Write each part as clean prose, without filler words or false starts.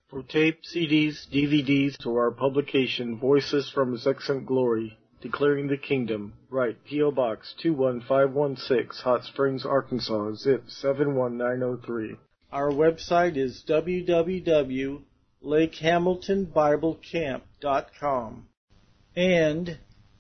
For tape, CDs, DVDs, to our publication, Voices from His Excellent Glory, Declaring the Kingdom, write P.O. Box 21516, Hot Springs, Arkansas, zip 71903. Our website is www.lakehamiltonbiblecamp.com and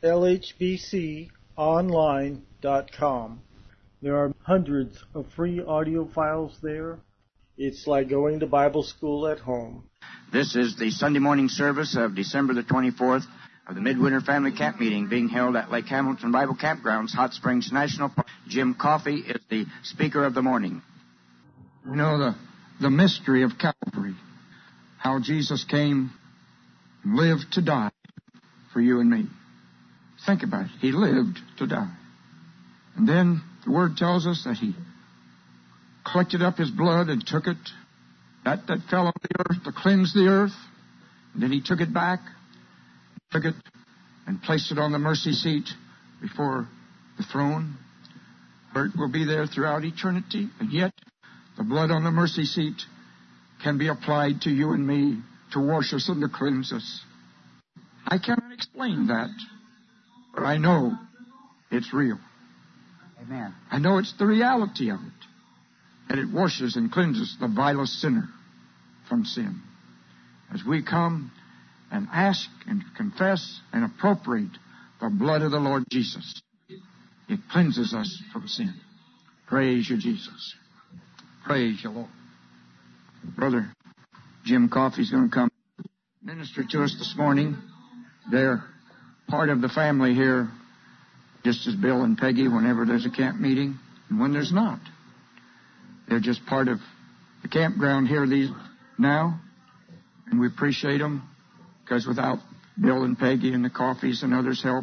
lhbconline.com. There are hundreds of free audio files there. It's like going to Bible school at home. This is the Sunday morning service of December the 24th of the Midwinter Family Camp Meeting being held at Lake Hamilton Bible Campgrounds, Hot Springs National Park. Jim Coffey is the speaker of the morning. You know the mystery of Calvary, how Jesus came and lived to die for you and me. Think about it. He lived to die. And then the Word tells us that He collected up His blood and took it, that fell on the earth to cleanse the earth. And then He took it back, took it and placed it on the mercy seat before the throne, where it will be there throughout eternity. And yet, the blood on the mercy seat can be applied to you and me to wash us and to cleanse us. I cannot explain that, but I know it's real. Amen. I know it's the reality of it, that it washes and cleanses the vilest sinner from sin. As we come and ask and confess and appropriate the blood of the Lord Jesus, it cleanses us from sin. Praise you, Jesus. Praise you, Lord. Brother Jim Coffey's going to come minister to us this morning. They're part of the family here, just as Bill and Peggy, whenever there's a camp meeting and when there's not. They're just part of the campground here now, and we appreciate them, because without Bill and Peggy and the Coffeys and others' help,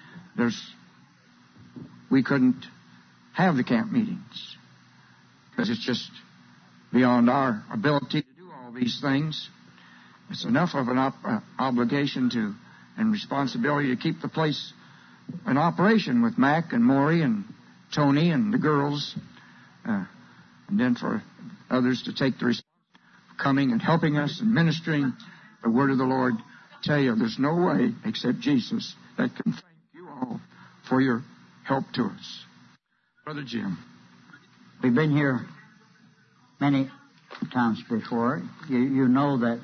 we couldn't have the camp meetings, because it's just beyond our ability to do all these things. It's enough of an obligation and responsibility to keep the place in operation with Mac and Maury and Tony and the girls, and then for others to take the responsibility of coming and helping us and ministering the word of the Lord. I tell you, there's no way except Jesus that can thank you all for your help to us. Brother Jim. We've been here many times before. You know that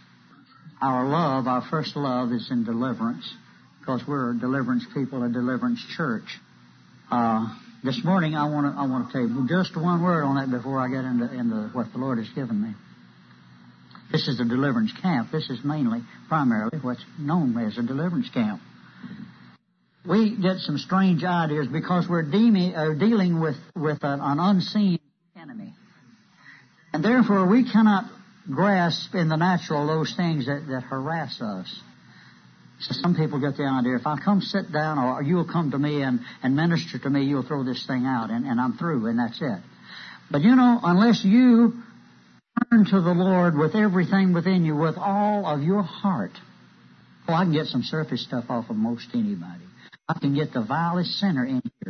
our first love is in deliverance, because we're a deliverance people, a deliverance church. This morning I want to tell you just one word on that before I get into what the Lord has given me. This is a deliverance camp. This is primarily what's known as a deliverance camp. We get some strange ideas because we're dealing with an unseen enemy. And therefore we cannot grasp in the natural those things that harass us. So some people get the idea, if I come sit down or you'll come to me and minister to me, you'll throw this thing out and I'm through and that's it. But unless you turn to the Lord with everything within you, with all of your heart, I can get some surface stuff off of most anybody. I can get the vilest sinner in here.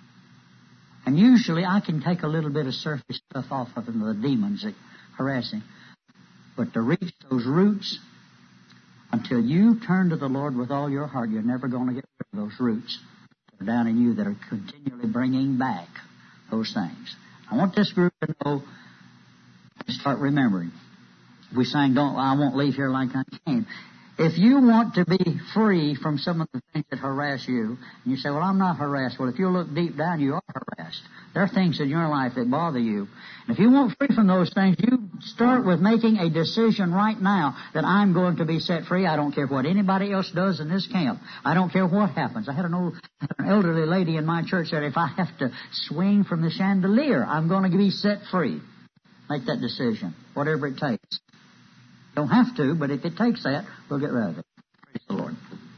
And usually I can take a little bit of surface stuff off of them, the demons that harass him. But to reach those roots, until you turn to the Lord with all your heart, you're never going to get rid of those roots that are down in you that are continually bringing back those things. I want this group to know and start remembering. We sang, I won't leave here like I came. If you want to be free from some of the things that harass you, and you say, well, I'm not harassed. Well, if you look deep down, you are harassed. There are things in your life that bother you. And if you want free from those things, you start with making a decision right now that I'm going to be set free. I don't care what anybody else does in this camp. I don't care what happens. I had an elderly lady in my church that if I have to swing from the chandelier, I'm going to be set free. Make that decision, whatever it takes. Don't have to, but if it takes that, we'll get rid of it. Praise the Lord.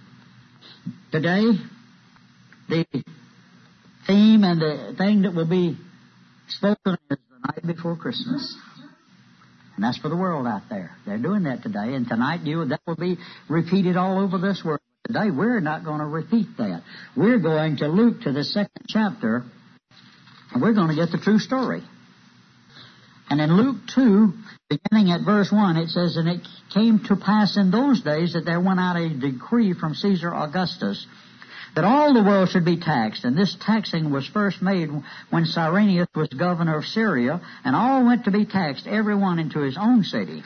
Today, the theme and the thing that will be spoken is the night before Christmas. And that's for the world out there. They're doing that today. And tonight, that will be repeated all over this world. Today, we're not going to repeat that. We're going to Luke, to the 2nd chapter, and we're going to get the true story. And in Luke 2, Beginning at verse 1, it says, "And it came to pass in those days that there went out a decree from Caesar Augustus that all the world should be taxed. And this taxing was first made when Cyrenius was governor of Syria, and all went to be taxed, every one into his own city.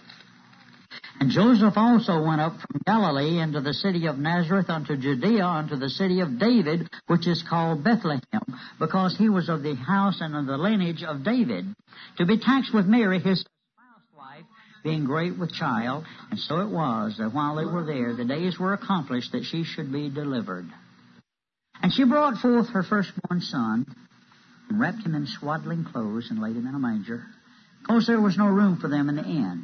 And Joseph also went up from Galilee into the city of Nazareth unto Judea, unto the city of David, which is called Bethlehem, because he was of the house and of the lineage of David, to be taxed with Mary, his wife, being great with child. And so it was that while they were there, the days were accomplished that she should be delivered. And she brought forth her firstborn son, and wrapped him in swaddling clothes, and laid him in a manger, because there was no room for them in the inn.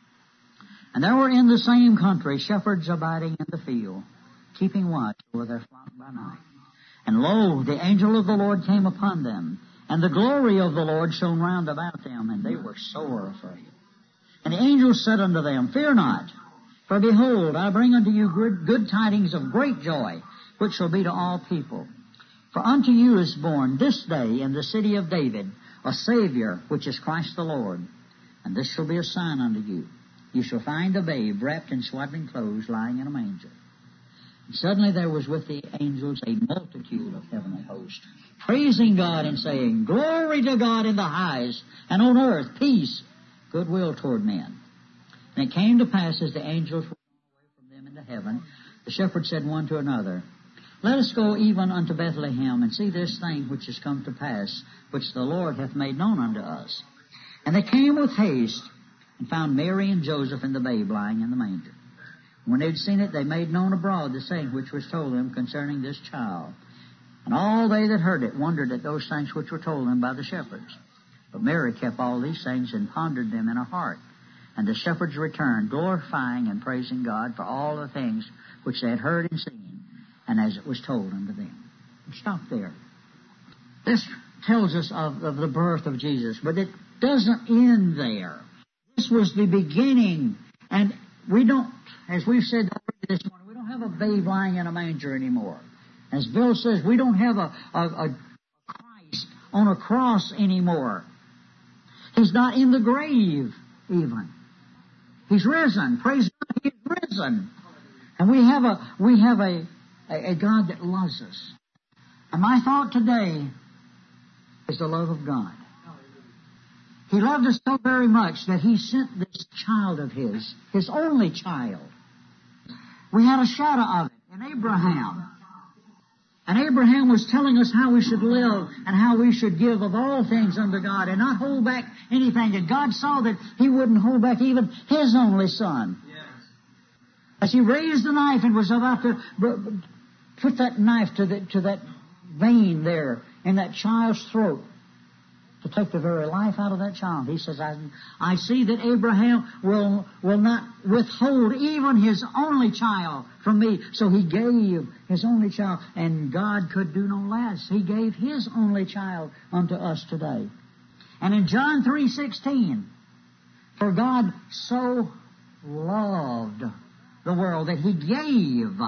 And there were in the same country shepherds abiding in the field, keeping watch over their flock by night. And lo, the angel of the Lord came upon them, and the glory of the Lord shone round about them, and they were sore afraid. And the angel said unto them, Fear not, for behold, I bring unto you good tidings of great joy, which shall be to all people. For unto you is born this day in the city of David a Savior, which is Christ the Lord. And this shall be a sign unto you. You shall find a babe wrapped in swaddling clothes, lying in a manger. And suddenly there was with the angels a multitude of heavenly hosts, praising God and saying, Glory to God in the highest, and on earth peace, goodwill toward men. And it came to pass, as the angels were gone away from them into heaven, the shepherds said one to another, Let us go even unto Bethlehem, and see this thing which is come to pass, which the Lord hath made known unto us. And they came with haste, and found Mary and Joseph and the babe lying in the manger. When they had seen it, they made known abroad the saying which was told them concerning this child. And all they that heard it wondered at those things which were told them by the shepherds. But Mary kept all these things and pondered them in her heart. And the shepherds returned, glorifying and praising God for all the things which they had heard and seen, and as it was told unto them. Stop there. This tells us of the birth of Jesus, but it doesn't end there. This was the beginning, and we don't, as we've said already this morning, we don't have a babe lying in a manger anymore. As Bill says, we don't have a Christ on a cross anymore. He's not in the grave even. He's risen. Praise God, He's risen. And we have a God that loves us. And my thought today is the love of God. He loved us so very much that He sent this child of His only child. We had a shadow of it in Abraham. And Abraham was telling us how we should live and how we should give of all things unto God and not hold back anything. And God saw that He wouldn't hold back even His only son. Yes. As He raised the knife and was about to put that knife to that vein there in that child's throat, to take the very life out of that child. He says, I see that Abraham will not withhold even his only child from me. So He gave His only child. And God could do no less. He gave His only child unto us today. And in John 3:16, for God so loved the world that He gave.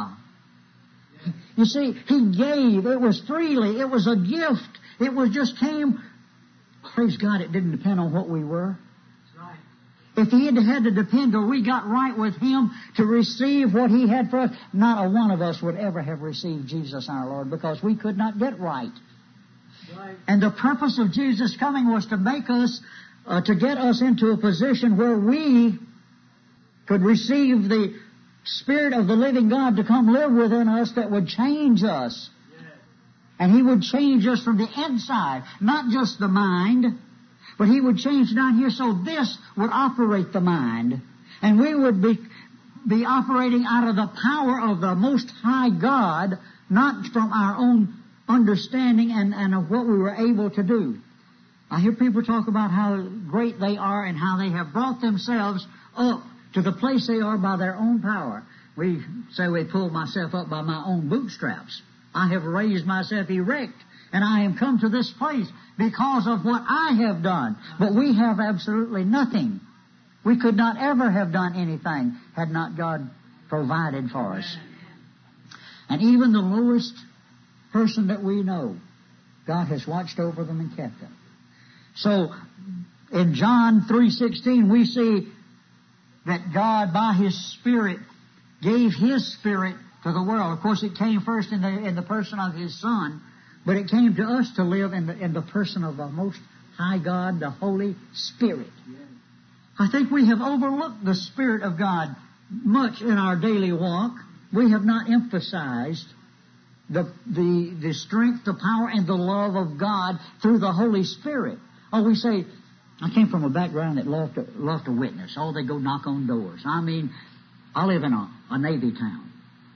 You see, He gave. It was freely. It was a gift. It was just came. Praise God, it didn't depend on what we were. That's right. If He had to depend till we got right with Him to receive what He had for us, not a one of us would ever have received Jesus our Lord, because we could not get right. Right. And the purpose of Jesus coming was to make us, to get us into a position where we could receive the Spirit of the living God to come live within us that would change us. And He would change us from the inside, not just the mind, but He would change down here so this would operate the mind. And we would be operating out of the power of the Most High God, not from our own understanding and of what we were able to do. I hear people talk about how great they are and how they have brought themselves up to the place they are by their own power. We say we pulled myself up by my own bootstraps. I have raised myself erect, and I am come to this place because of what I have done. But we have absolutely nothing. We could not ever have done anything had not God provided for us. And even the lowest person that we know, God has watched over them and kept them. So In John 3:16, we see that God, by His Spirit, gave His Spirit to the world. Of course, it came first in the person of His Son, but it came to us to live in the person of the Most High God, the Holy Spirit. I think we have overlooked the Spirit of God much in our daily walk. We have not emphasized the strength, the power, and the love of God through the Holy Spirit. Oh, we say, I came from a background that loved to witness. Oh, they go knock on doors. I mean, I live in a Navy town.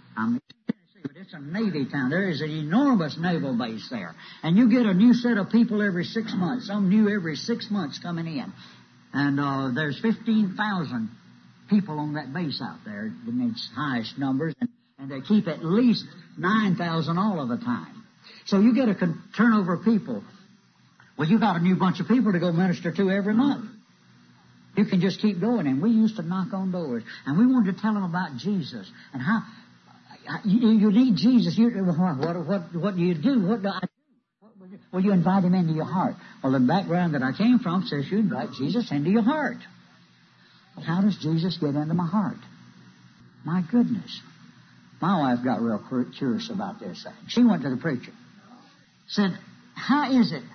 But it's a Navy town. There is an enormous naval base there. And you get a new set of people every 6 months. Some new every 6 months coming in. And there's 15,000 people on that base out there in its highest numbers. And they keep at least 9,000 all of the time. So you get a turnover of people. Well, you got a new bunch of people to go minister to every month. You can just keep going. And we used to knock on doors. And we wanted to tell them about Jesus. And how you need Jesus. What do you do? What do I do? Well, you invite Him into your heart. Well, the background that I came from says you invite Jesus into your heart. Well, how does Jesus get into my heart? My goodness. My wife got real curious about this. She went to the preacher. Said, how is it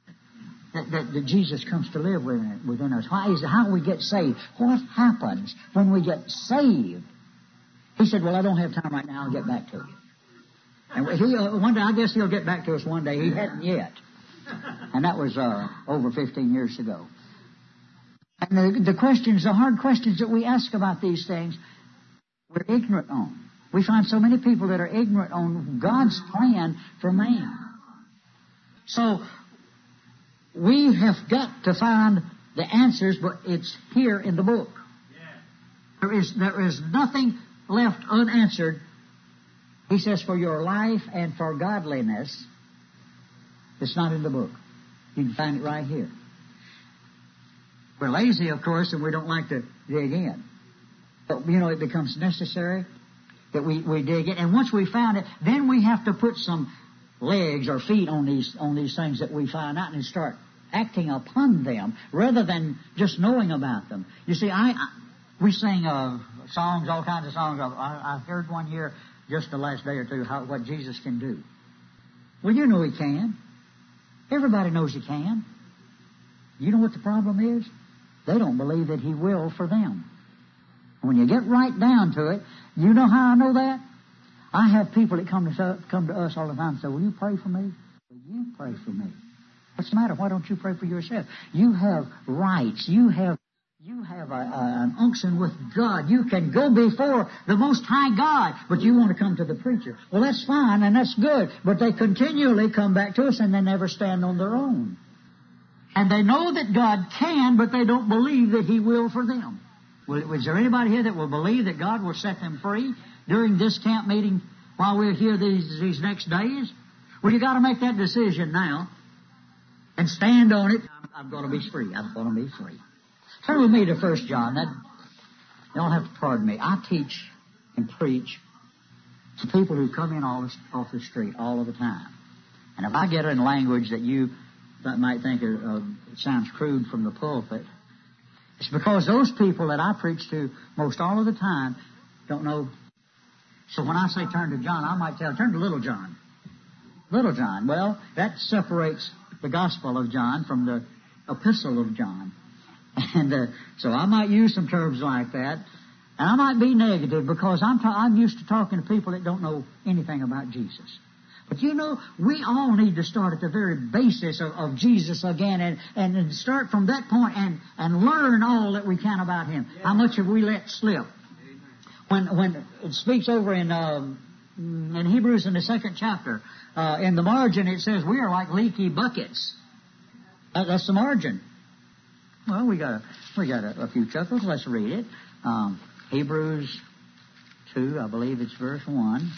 that Jesus comes to live within us? How do we get saved? What happens when we get saved? He said, well, I don't have time right now. I'll get back to you. And one day, I guess He'll get back to us one day. He hadn't yet. And that was over 15 years ago. And the hard questions that we ask about these things, we're ignorant on. We find so many people that are ignorant on God's plan for man. So we have got to find the answers, but it's here in the book. There is nothing left unanswered. He says, for your life and for godliness, it's not in the book. You can find it right here. We're lazy, of course, and we don't like to dig in. But, it becomes necessary that we dig in. And once we found it, then we have to put some legs or feet on these things that we find out and start acting upon them rather than just knowing about them. You see, we sing songs, all kinds of songs. I heard one here just the last day or two what Jesus can do. Well, you know He can. Everybody knows He can. You know what the problem is? They don't believe that He will for them. When you get right down to it, you know how I know that? I have people that come to us all the time and say, will you pray for me? Will you pray for me? What's the matter? Why don't you pray for yourself? You have rights. You have an unction with God. You can go before the Most High God, but you want to come to the preacher. Well, that's fine and that's good, but they continually come back to us and they never stand on their own. And they know that God can, but they don't believe that He will for them. Well, is there anybody here that will believe that God will set them free during this camp meeting while we're here these next days? Well, you got to make that decision now and stand on it. I'm going to be free. I'm going to be free. Turn with me to 1 John. You don't have to pardon me. I teach and preach to people who come in off the street all of the time. And if I get in language that you might think sounds crude from the pulpit, it's because those people that I preach to most all of the time don't know. So when I say turn to John, I might turn to Little John. Little John. Well, that separates the Gospel of John from the Epistle of John. And so I might use some terms like that. And I might be negative because I'm used to talking to people that don't know anything about Jesus. But we all need to start at the very basis of Jesus again and start from that point and learn all that we can about Him. How much have we let slip? When it speaks over in Hebrews in the 2nd chapter, in the margin it says we are like leaky buckets. That's the margin. Well, we got a few chuckles. Let's read it. Hebrews 2, I believe it's verse 1.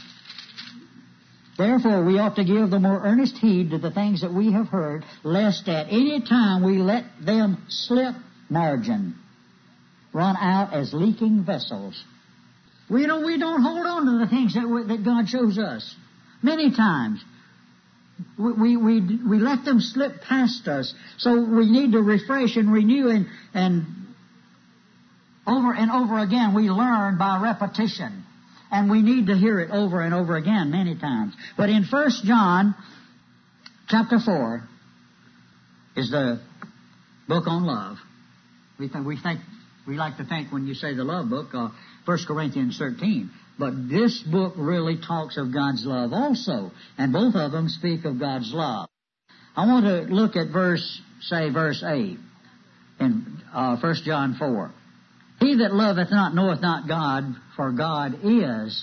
Therefore, we ought to give the more earnest heed to the things that we have heard, lest at any time we let them slip, margin, run out as leaking vessels. We don't hold on to the things that God shows us. Many times, We let them slip past us. So we need to refresh and renew, and over again we learn by repetition. And we need to hear it over and over again many times. But in 1 John chapter 4 is the book on love. We like to think when you say the love book, 1 Corinthians 13. But this book really talks of God's love also. And both of them speak of God's love. I want to look at verse 8 in 1 John 4. He that loveth not knoweth not God, for God is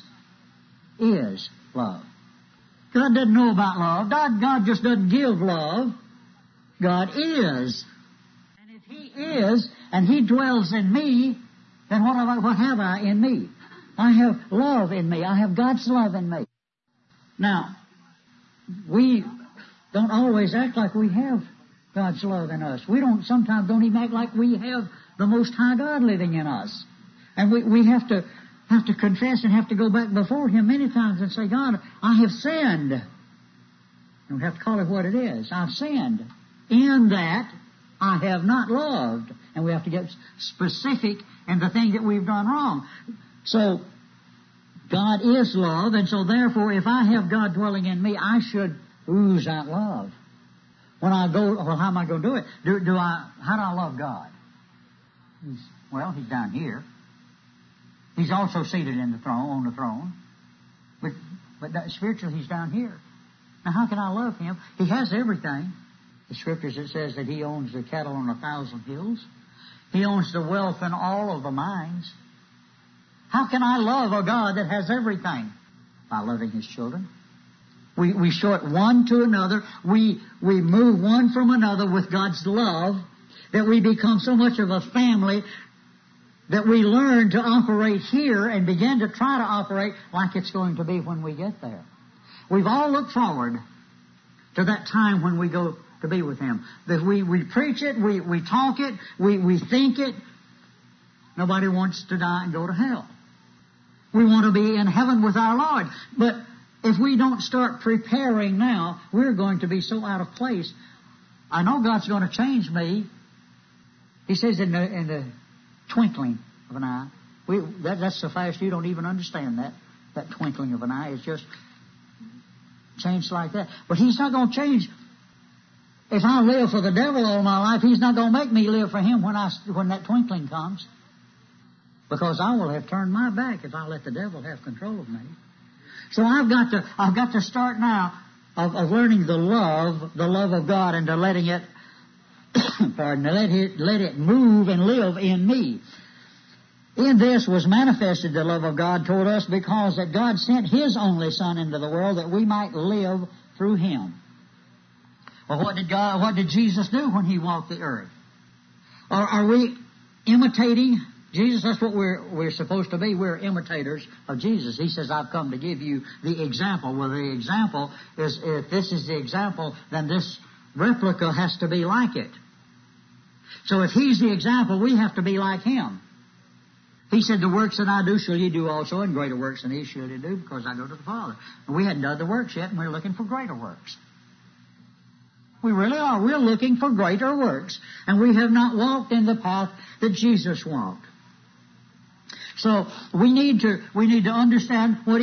love. God doesn't know about love. God just doesn't give love. God is. And if He is, and He dwells in me, then what have I in me? I have love in me. I have God's love in me. Now, we don't always act like we have God's love in us. We sometimes don't even act like we have the Most High God living in us. And we have to confess and have to go back before Him many times and say, God, I have sinned. And we have to call it what it is. I've sinned. In that, I have not loved. And we have to get specific in the thing that we've done wrong. So, God is love, and so therefore, if I have God dwelling in me, I should ooze out love. When I go, well, how am I going to do it? How do I love God? He's down here. He's also seated on the throne. But spiritually, He's down here. Now, how can I love Him? He has everything. The Scriptures, it says that He owns the cattle on 1,000 hills. He owns the wealth in all of the mines. How can I love a God that has everything? By loving His children. We show it one to another. We move one from another with God's love, that we become so much of a family that we learn to operate here and begin to try to operate like it's going to be when we get there. We've all looked forward to that time when we go to be with Him. That we preach it, we talk it, we think it. Nobody wants to die and go to hell. We want to be in heaven with our Lord. But if we don't start preparing now, we're going to be so out of place. I know God's going to change me. He says in the twinkling of an eye. That's so fast you don't even understand that. That twinkling of an eye is just changed like that. But He's not going to change. If I live for the devil all my life, He's not going to make me live for Him when that twinkling comes. Because I will have turned my back if I let the devil have control of me. So I've got to start now of learning the love of God, and to letting it, let it move and live in me. In this was manifested the love of God toward us, because that God sent His only Son into the world that we might live through Him. Well, what did Jesus do when He walked the earth? Are we imitating Jesus? That's what we're supposed to be. We're imitators of Jesus. He says, I've come to give you the example. Well, the example is, if this is the example, then this replica has to be like it. So if He's the example, we have to be like Him. He said, the works that I do shall you do also, and greater works than these shall you do, because I go to the Father. And we hadn't done the works yet, and we're looking for greater works. We really are. We're looking for greater works. And we have not walked in the path that Jesus walked. So we need to understand he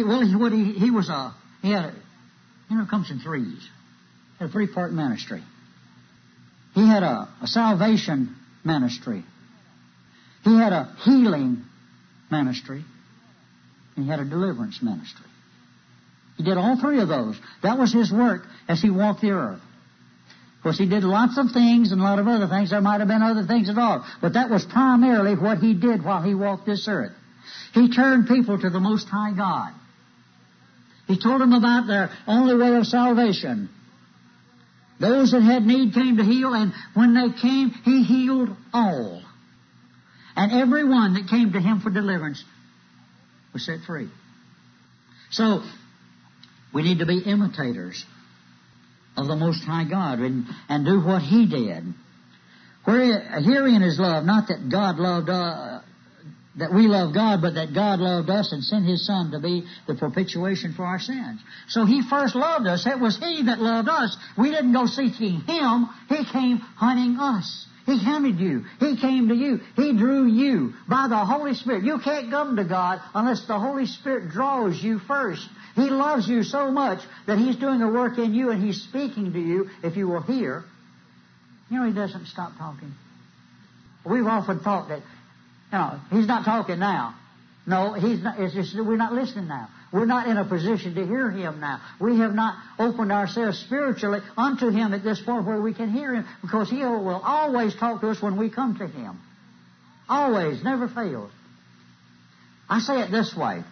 comes in threes. He had a three-part ministry. He had a salvation ministry. He had a healing ministry. And he had a deliverance ministry. He did all three of those. That was His work as He walked the earth. Of course, He did lots of things and a lot of other things. There might have been other things at all. But that was primarily what He did while He walked this earth. He turned people to the Most High God. He told them about their only way of salvation. Those that had need came to heal, and when they came, He healed all. And every one that came to Him for deliverance was set free. So, we need to be imitators of the Most High God and do what He did. Herein is love, not that God loved that we love God, but that God loved us and sent His Son to be the propitiation for our sins. So He first loved us. It was He that loved us. We didn't go seeking Him. He came hunting us. He hunted you. He came to you. He drew you by the Holy Spirit. You can't come to God unless the Holy Spirit draws you first. He loves you so much that He's doing a work in you and He's speaking to you if you will hear. You know, He doesn't stop talking. We've often thought that, He's not talking now. No, He's not. It's just we're not listening now. We're not in a position to hear Him now. We have not opened ourselves spiritually unto Him at this point where we can hear Him, because He will always talk to us when we come to Him. Always, never fails. I say it this way.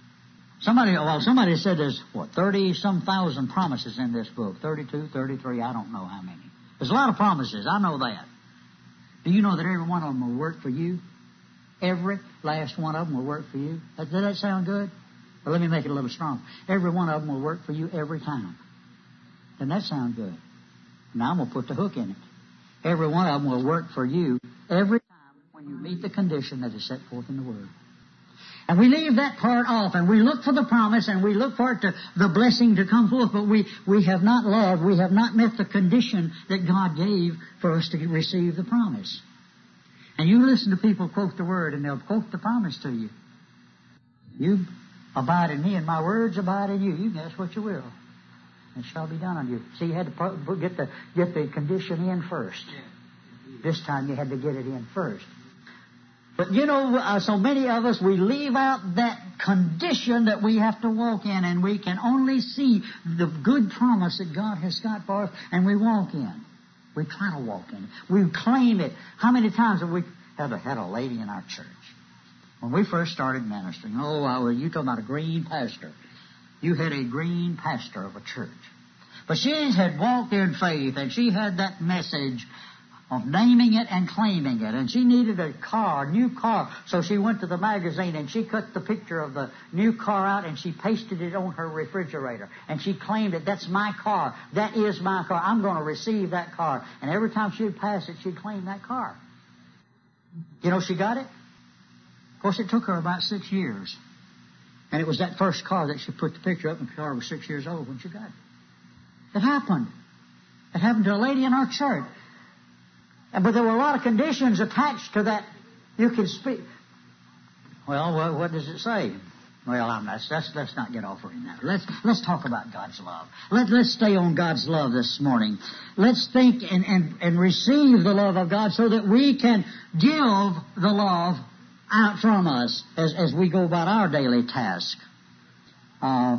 Somebody said there's, 30-some thousand promises in this book. 32, 33, I don't know how many. There's a lot of promises. I know that. Do you know that every one of them will work for you? Every last one of them will work for you. Does that sound good? Well, let me make it a little strong. Every one of them will work for you every time. Doesn't that sound good? Now I'm going to put the hook in it. Every one of them will work for you every time when you meet the condition that is set forth in the Word. And we leave that part off, and we look for the promise, and we look for the blessing to come forth, but we have not loved, we have not met the condition that God gave for us to receive the promise. And you listen to people quote the Word, and they'll quote the promise to you. You abide in me, and my words abide in you. You can ask what you will. It shall be done on you. See, you had to get the condition in first. This time you had to get it in first. But so many of us, we leave out that condition that we have to walk in, and we can only see the good promise that God has got for us, and we walk in. We try to walk in it. We claim it. How many times have we had a lady in our church? When we first started ministering, you talking about a green pastor. You had a green pastor of a church. But she had walked in faith, and she had that message of naming it and claiming it. And she needed a new car. So she went to the magazine and she cut the picture of the new car out and she pasted it on her refrigerator. And she claimed it. That's my car. That is my car. I'm going to receive that car. And every time she would pass it, she'd claim that car. She got it? Of course, it took her about 6 years. And it was that first car that she put the picture up, and the car was 6 years old when she got it. It happened. It happened to a lady in our church. But there were a lot of conditions attached to that. You can speak. Well, what does it say? Well, let's not get off right now. Let's talk about God's love. Let's stay on God's love this morning. Let's think and receive the love of God so that we can give the love out from us as we go about our daily task. I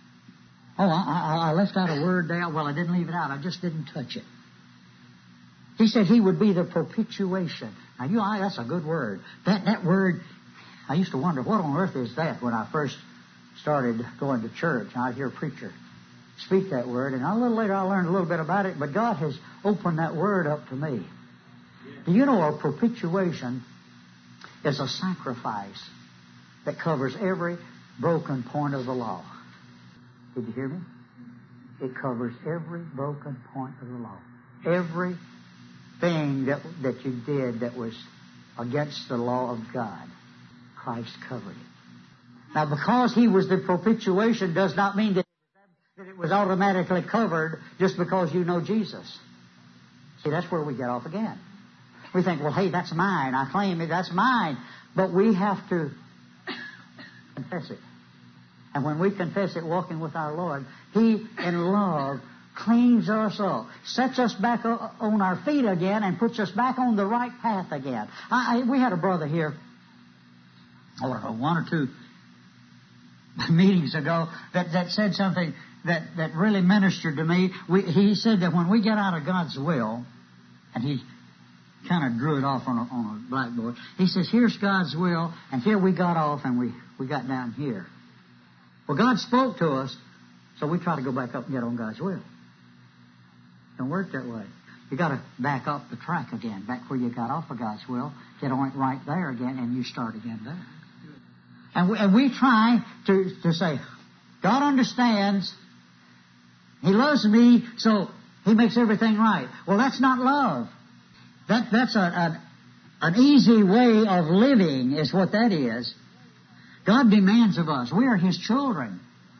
left out a word there. Well, I didn't leave it out. I just didn't touch it. He said He would be the propitiation. Now, that's a good word. That word, I used to wonder, what on earth is that when I first started going to church. And I'd hear a preacher speak that word, and a little later I learned a little bit about it, but God has opened that word up to me. Do you know a propitiation is a sacrifice that covers every broken point of the law? Did you hear me? It covers every broken point of the law. Every thing that you did that was against the law of God, Christ covered it. Now, because He was the propitiation does not mean that it was automatically covered just because you know Jesus. See, that's where we get off again. We think, well, hey, that's mine. I claim it. That's mine. But we have to confess it. And when we confess it, walking with our Lord, He, in love, cleans us up, sets us back on our feet again, and puts us back on the right path again. We had a brother here, one or two meetings ago, that said something that really ministered to me. He said that when we get out of God's will, and he kind of drew it off on a blackboard, he says, here's God's will, and here we got off, and we got down here. Well, God spoke to us, so we try to go back up and get on God's will. Don't work that way. You got to back up the track again, back where you got off of God's will, get on it right there again, and you start again there. And we try to say, God understands, He loves me, so He makes everything right. Well, that's not love. That's a An easy way of living is what that is. God demands of us. We are His children.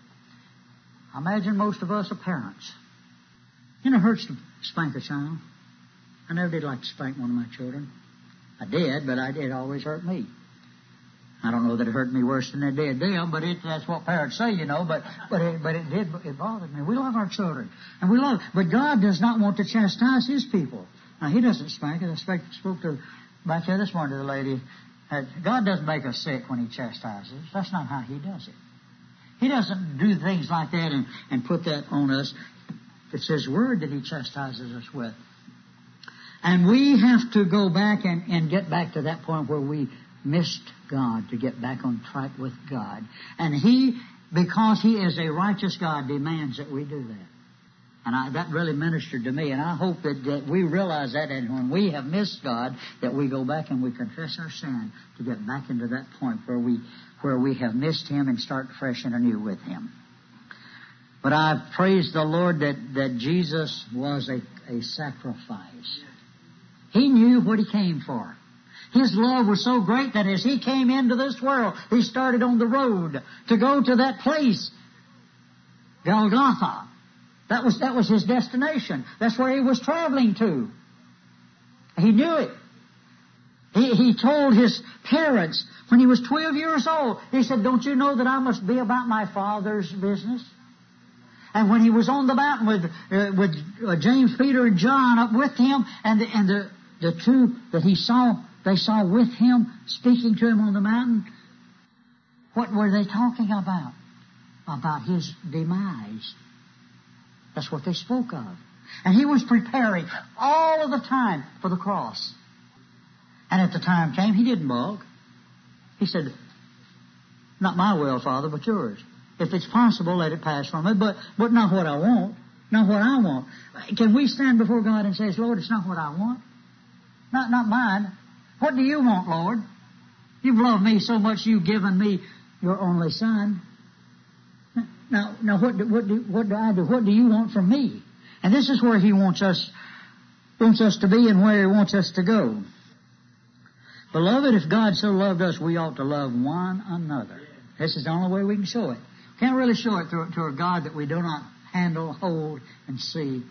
I imagine most of us are parents. You know, it hurts to spank a child. I never did like to spank one of my children. I did, but it always hurt me. I don't know that it hurt me worse than it did them, but that's what parents say, you know. But it bothered me. We love our children, and we love. But God does not want to chastise His people. Now He doesn't spank. I spoke to back there this morning to the lady. God doesn't make us sick when He chastises. That's not how He does it. He doesn't do things like that and put that on us. It's His Word that He chastises us with. And we have to go back and get back to that point where we missed God, to get back on track with God. And He, because He is a righteous God, demands that we do that. And that really ministered to me. And I hope that we realize that, and when we have missed God, that we go back and we confess our sin to get back into that point where we have missed Him and start fresh and anew with Him. But I praise the Lord that Jesus was a sacrifice. He knew what He came for. His love was so great that as He came into this world, He started on the road to go to that place, Golgotha. That was His destination. That's where He was traveling to. He knew it. He told His parents when He was 12 years old, He said, "Don't you know that I must be about my Father's business?" And when He was on the mountain with James, Peter, and John up with Him, and the two that they saw with Him, speaking to Him on the mountain, what were they talking about? About His demise. That's what they spoke of. And He was preparing all of the time for the cross. And at the time came, He didn't balk. He said, "Not my will, Father, but yours. If it's possible, let it pass from me, but not what I want. Not what I want." Can we stand before God and say, "Lord, it's not what I want. Not mine. What do you want, Lord? You've loved me so much, you've given me your only Son. Now, what do I do? What do you want from me?" And this is where He wants us to be and where He wants us to go. Beloved, if God so loved us, we ought to love one another. This is the only way we can show it. Can't really show it to a God that we do not handle, hold, and see.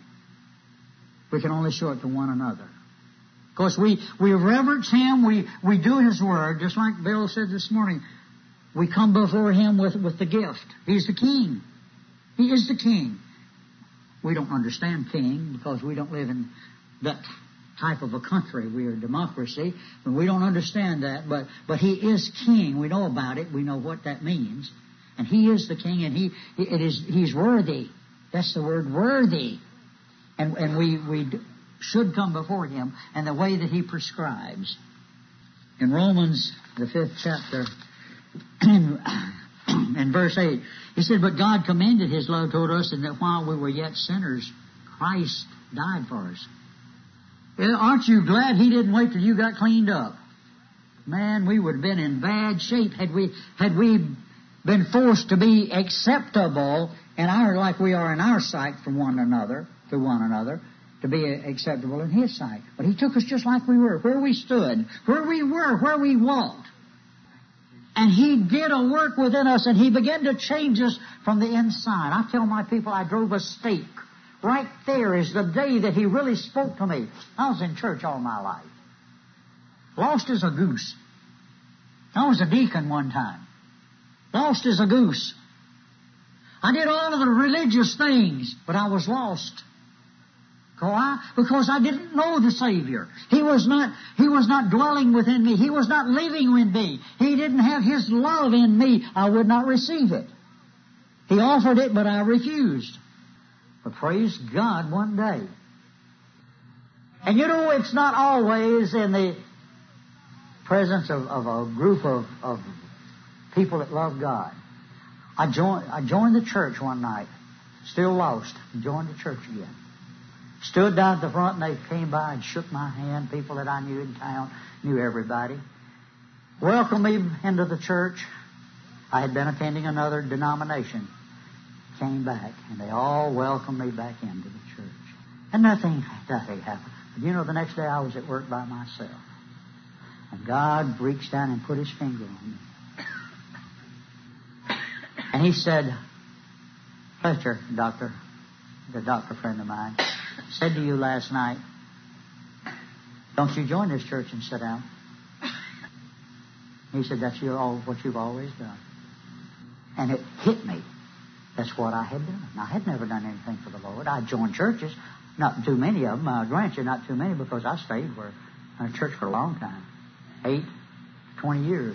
We can only show it to one another. Of course, we reverence Him. We do His Word, just like Bill said this morning. We come before Him with the gift. He's the King. He is the King. We don't understand King because we don't live in that type of a country. We are a democracy, and we don't understand that. But He is King. We know about it. We know what that means. And He is the King, and He's worthy. That's the word, worthy. And we should come before Him and the way that He prescribes. In Romans, the 5th chapter, in verse 8, he said, "But God commended His love toward us, in that while we were yet sinners, Christ died for us." Aren't you glad He didn't wait till you got cleaned up? Man, we would have been in bad shape had we been forced to be acceptable like we are in our sight from one another, to one another, to be acceptable in His sight. But He took us just like we were, where we stood, where we were, where we walked. And He did a work within us, and He began to change us from the inside. I tell my people I drove a stake. Right there is the day that He really spoke to me. I was in church all my life. Lost as a goose. I was a deacon one time. Lost as a goose. I did all of the religious things, but I was lost. Why? Because I didn't know the Savior. He was not dwelling within me. He was not living in me. He didn't have His love in me. I would not receive it. He offered it, but I refused. But praise God, one day. And you know, it's not always in the presence of a group of people that love God. I joined the church one night, still lost. Joined the church again. Stood down at the front, and they came by and shook my hand. People that I knew in town, knew everybody. Welcomed me into the church. I had been attending another denomination. Came back, and they all welcomed me back into the church. And nothing happened. But you know, the next day I was at work by myself. And God reached down and put His finger on me. And He said, Fletcher, doctor, the doctor friend of mine, said to you last night, don't you join this church and sit down. He said, that's what you've always done. And it hit me. That's what I had done. I had never done anything for the Lord. I joined churches, not too many of them. I grant you, not too many, because I stayed in a church for a long time. 20 years.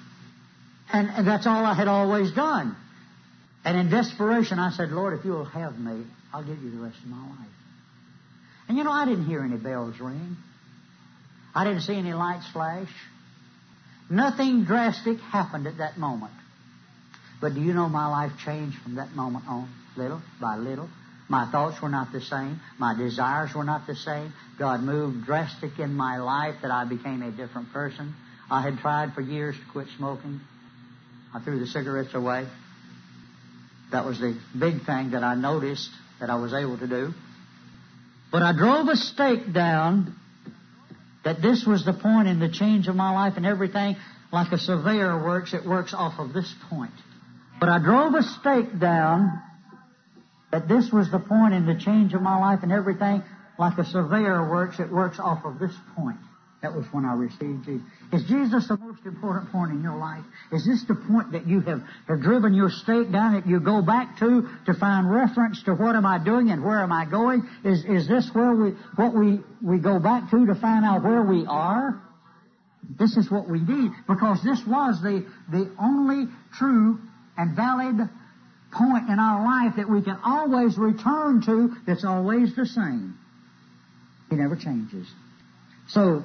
And that's all I had always done. And in desperation, I said, Lord, if you'll have me, I'll give you the rest of my life. And you know, I didn't hear any bells ring. I didn't see any lights flash. Nothing drastic happened at that moment. But do you know my life changed from that moment on, little by little? My thoughts were not the same. My desires were not the same. God moved drastic in my life that I became a different person. I had tried for years to quit smoking. I threw the cigarettes away. That was the big thing that I noticed that I was able to do. But I drove a stake down that this was the point in the change of my life and everything. Like a surveyor works, it works off of this point. But I drove a stake down that this was the point in the change of my life and everything. Like a surveyor works, it works off of this point. That was when I received Jesus. Is Jesus the most important point in your life? Is this the point that you have driven your stake down, that you go back to find reference to what am I doing and where am I going? Is this where we go back to find out where we are? This is what we need, because this was the only true and valid point in our life that we can always return to, that's always the same. He never changes. So,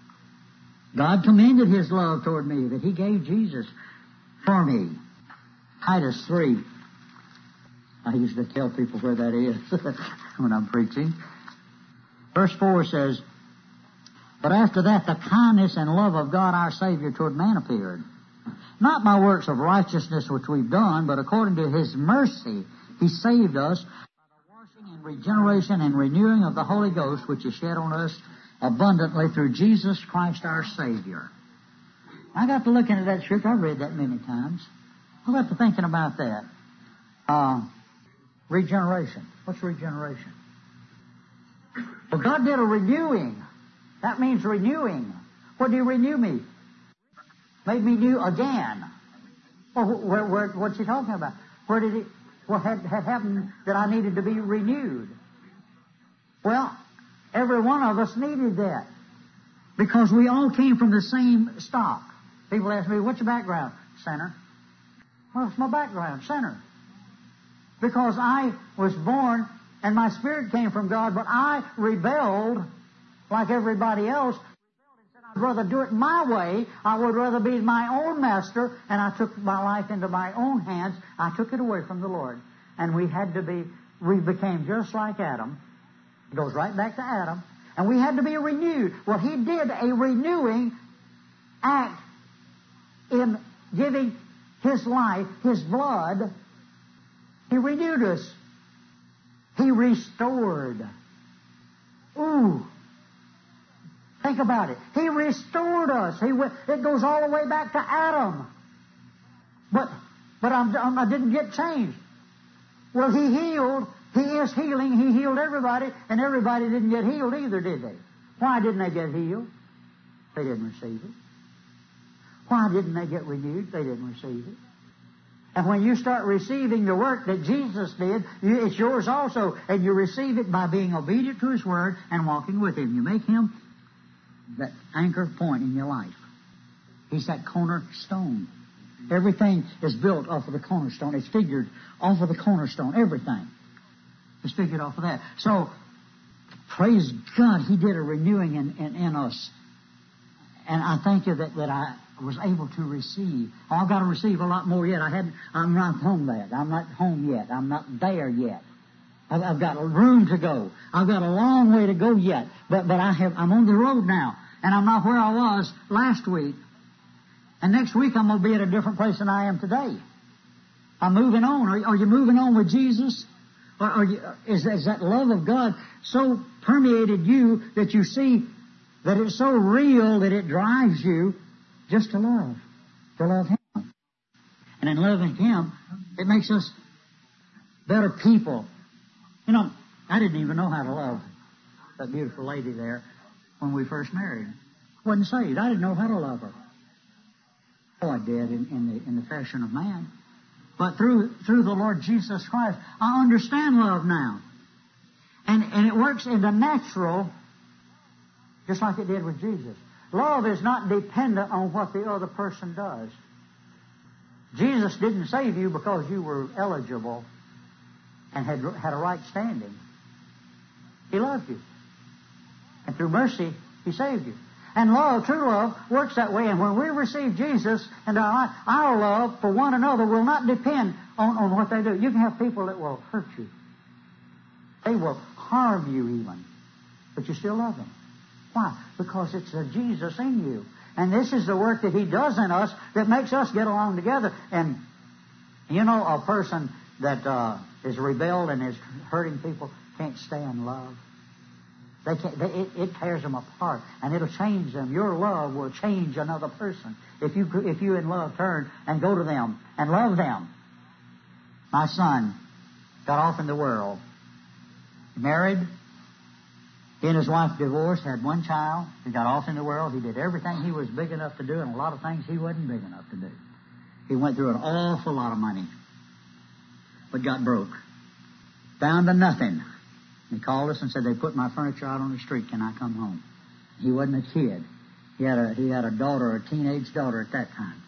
God commended His love toward me, that He gave Jesus for me. Titus 3. I used to tell people where that is when I'm preaching. Verse 4 says, but after that the kindness and love of God our Savior toward man appeared. Not by works of righteousness which we've done, but according to His mercy He saved us by the washing and regeneration and renewing of the Holy Ghost, which is shed on us abundantly through Jesus Christ our Savior. I got to looking at that scripture. I've read that many times. I got to thinking about that. Regeneration. What's regeneration? Well, God did a renewing. That means renewing. What did He renew me? Made me new again. Well, what's He talking about? What had happened that I needed to be renewed? Well, every one of us needed that, because we all came from the same stock. People ask me, what's your background? Sinner. What's my background? Sinner. Because I was born and my spirit came from God, but I rebelled like everybody else. I'd rather do it my way. I would rather be my own master, and I took my life into my own hands. I took it away from the Lord. And we became just like Adam. It goes right back to Adam. And we had to be renewed. Well, He did a renewing act in giving His life, His blood. He renewed us. He restored. Ooh. Think about it. He restored us. It goes all the way back to Adam. But I didn't get changed. Well, He healed. He is healing. He healed everybody, and everybody didn't get healed either, did they? Why didn't they get healed? They didn't receive it. Why didn't they get renewed? They didn't receive it. And when you start receiving the work that Jesus did, it's yours also, and you receive it by being obedient to His Word and walking with Him. You make Him that anchor point in your life. He's that cornerstone. Everything is built off of the cornerstone. It's figured off of the cornerstone. Everything is figured off of that. So, praise God, He did a renewing in us. And I thank You that I was able to receive. Oh, I've got to receive a lot more yet. I'm not home yet. I'm not home yet. I'm not there yet. I've got room to go. I've got a long way to go yet. But I'm on the road now. And I'm not where I was last week. And next week I'm going to be at a different place than I am today. I'm moving on. Are you moving on with Jesus? Or is that love of God so permeated you that you see that it's so real that it drives you just to love Him. And in loving Him, it makes us better people. You know, I didn't even know how to love that beautiful lady there when we first married. I wasn't saved. I didn't know how to love her. Oh, I did in the fashion of man. But through the Lord Jesus Christ, I understand love now. And it works in the natural, just like it did with Jesus. Love is not dependent on what the other person does. Jesus didn't save you because you were eligible and had a right standing. He loved you. And through mercy, He saved you. And love, true love, works that way. And when we receive Jesus into our life, our love for one another will not depend on what they do. You can have people that will hurt you. They will harm you even. But you still love them. Why? Because it's the Jesus in you. And this is the work that He does in us that makes us get along together. And, you know, a person that is rebelled and is hurting people can't stand love. They can't, it tears them apart, and it'll change them. Your love will change another person. If you in love turn and go to them and love them. My son got off in the world. Married. He and his wife divorced, had one child. He got off in the world. He did everything he was big enough to do, and a lot of things he wasn't big enough to do. He went through an awful lot of money, but got broke. Down to nothing. He called us and said, they put my furniture out on the street. Can I come home? He wasn't a kid. He had a daughter, a teenage daughter at that time.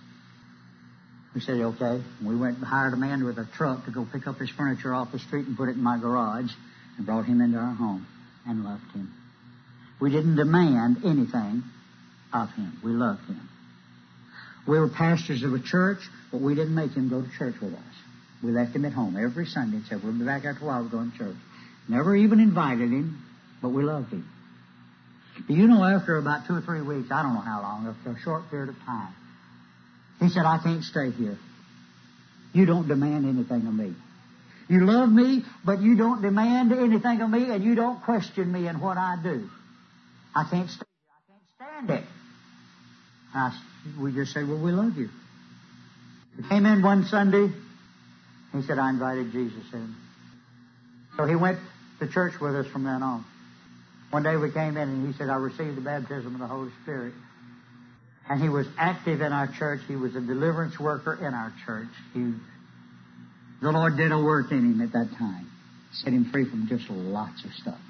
We said, okay. We went and hired a man with a truck to go pick up his furniture off the street and put it in my garage and brought him into our home and loved him. We didn't demand anything of him. We loved him. We were pastors of a church, but we didn't make him go to church with us. We left him at home every Sunday and said, we'll be back after a while, we're going to church. Never even invited him, but we loved him. You know, after about 2 or 3 weeks, I don't know how long, after a short period of time, he said, I can't stay here. You don't demand anything of me. You love me, but you don't demand anything of me, and you don't question me in what I do. I can't stay here. I can't stand it. We just said, well, we love you. He came in one Sunday. He said, I invited Jesus in. So he went to church with us from then on. One day we came in and he said, I received the baptism of the Holy Spirit. And he was active in our church. He was a deliverance worker in our church. The Lord did a work in him at that time. Set him free from just lots of stuff.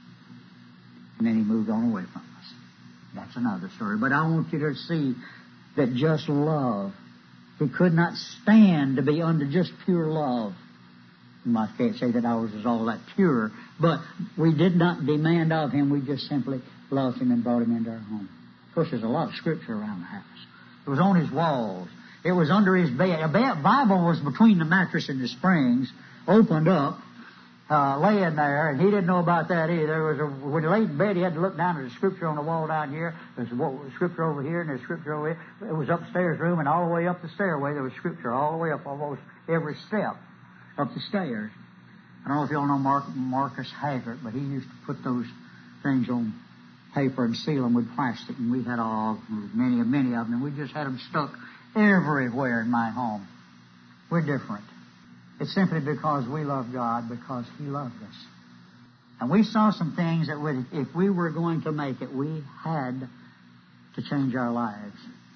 And then he moved on away from us. That's another story. But I want you to see that just love. He could not stand to be under just pure love. I can't say that ours was all that pure, but we did not demand of him. We just simply loved him and brought him into our home. Of course, there's a lot of scripture around the house. It was on his walls. It was under his bed. A Bible was between the mattress and the springs, opened up, laying there, and he didn't know about that either. When he laid in bed, he had to look down at the scripture on the wall down here. There's scripture over here, and there's scripture over here. It was upstairs room, and all the way up the stairway, there was scripture all the way up almost every step up the stairs. I don't know if you all know Marcus Haggart, but he used to put those things on paper and seal them with plastic, and we had many of them, and we just had them stuck everywhere in my home. We're different. It's simply because we love God, because He loved us. And we saw some things that if we were going to make it, we had to change our lives.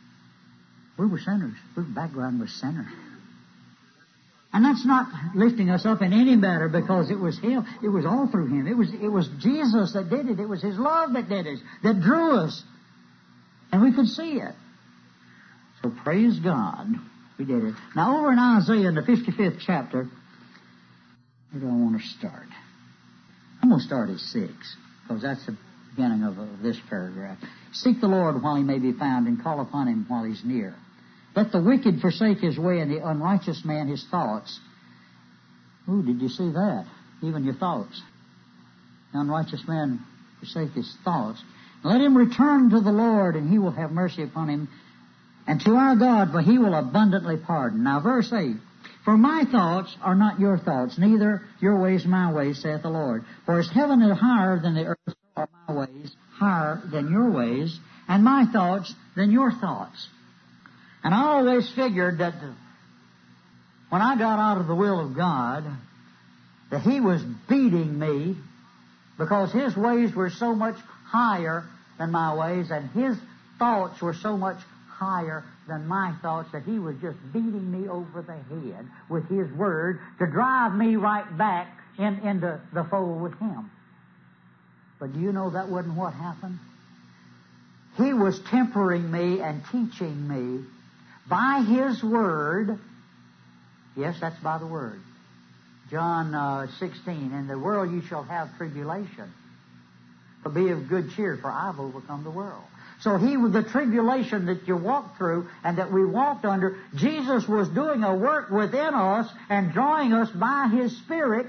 We were sinners. Our background was sinners. And that's not lifting us up in any matter, because it was Him. It was all through Him. It was Jesus that did it. It was His love that did it, that drew us. And we could see it. So praise God, we did it. Now over in Isaiah in the 55th chapter, where do I want to start? I'm going to start at 6, because that's the beginning of this paragraph. Seek the Lord while He may be found, and call upon Him while He's near. Let the wicked forsake his way, and the unrighteous man his thoughts. Ooh, did you see that? Even your thoughts. The unrighteous man forsake his thoughts. Let him return to the Lord, and He will have mercy upon him, and to our God, for He will abundantly pardon. Now, verse 8. For my thoughts are not your thoughts, neither your ways my ways, saith the Lord. For as heaven is higher than the earth, so are my ways higher than your ways, and my thoughts than your thoughts. And I always figured that when I got out of the will of God, that He was beating me because His ways were so much higher than my ways, and His thoughts were so much higher than my thoughts, that He was just beating me over the head with His Word to drive me right back into the fold with Him. But do you know that wasn't what happened? He was tempering me and teaching me by His Word. Yes, that's by the Word. John 16, in the world you shall have tribulation. But be of good cheer, for I've overcome the world. So the tribulation that you walked through and that we walked under, Jesus was doing a work within us and drawing us by His Spirit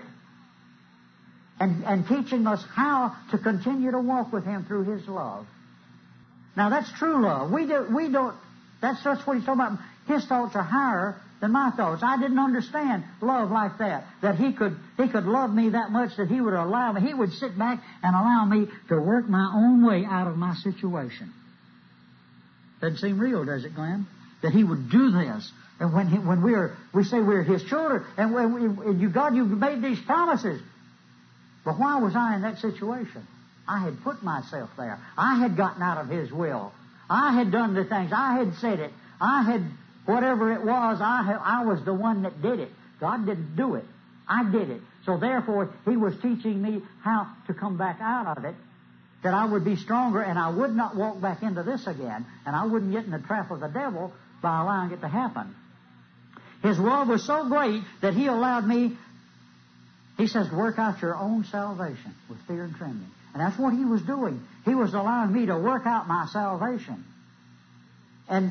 and teaching us how to continue to walk with Him through His love. Now that's true love. That's what He's talking about. His thoughts are higher than my thoughts. I didn't understand love like that. That He could love me that much that He would allow me. He would sit back and allow me to work my own way out of my situation. Doesn't seem real, does it, Glenn? That He would do this. And when we say we're His children, and God, you've made these promises. But why was I in that situation? I had put myself there. I had gotten out of His will. I had done the things. I had said it. I had, whatever it was, I was the one that did it. God didn't do it. I did it. So therefore, He was teaching me how to come back out of it, that I would be stronger and I would not walk back into this again, and I wouldn't get in the trap of the devil by allowing it to happen. His love was so great that He allowed me, He says, work out your own salvation with fear and trembling. And that's what He was doing. He was allowing me to work out my salvation. And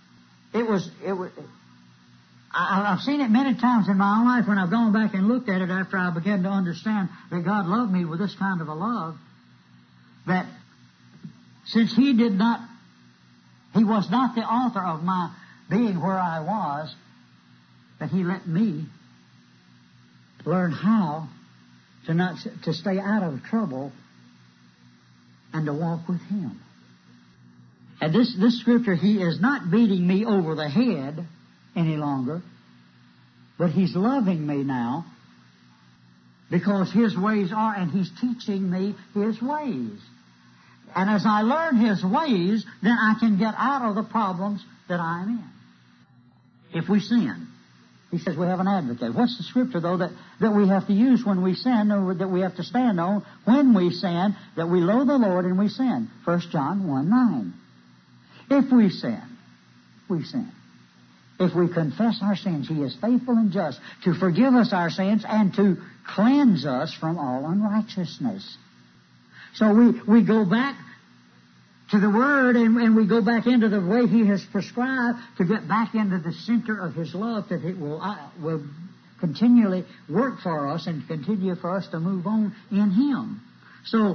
I've seen it many times in my own life when I've gone back and looked at it after I began to understand that God loved me with this kind of a love, that since He was not the author of my being where I was, that He let me learn how to stay out of trouble and to walk with Him. And this scripture, He is not beating me over the head any longer, but He's loving me now because His ways are, and He's teaching me His ways. And as I learn His ways, then I can get out of the problems that I'm in. If we sin, He says we have an advocate. What's the scripture, though, that we have to use when we sin, or that we have to stand on when we sin, that we loathe the Lord and we sin? 1 John 1:9. If we sin, we sin. If we confess our sins, He is faithful and just to forgive us our sins and to cleanse us from all unrighteousness. So we go back to the Word and we go back into the way He has prescribed to get back into the center of His love, that it will continually work for us and continue for us to move on in Him. So